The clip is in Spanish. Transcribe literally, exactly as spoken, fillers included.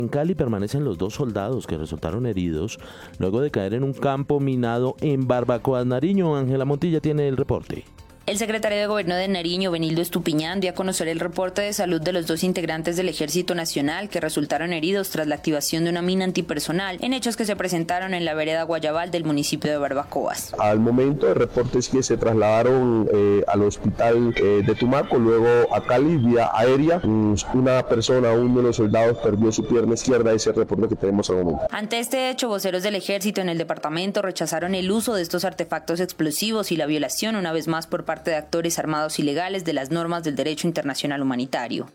En Cali permanecen los dos soldados que resultaron heridos luego de caer en un campo minado en Barbacoas, Nariño. Ángela Montilla tiene el reporte. El secretario de Gobierno de Nariño, Benildo Estupiñán, dio a conocer el reporte de salud de los dos integrantes del Ejército Nacional que resultaron heridos tras la activación de una mina antipersonal en hechos que se presentaron en la vereda Guayabal del municipio de Barbacoas. Al momento, el reporte es que se trasladaron eh, al hospital eh, de Tumaco, luego a Cali vía aérea. Una persona, uno de los soldados, perdió su pierna izquierda. Ese es el reporte que tenemos al momento. Ante este hecho, voceros del Ejército en el departamento rechazaron el uso de estos artefactos explosivos y la violación, una vez más, por parte de actores armados ilegales de las normas del derecho internacional humanitario.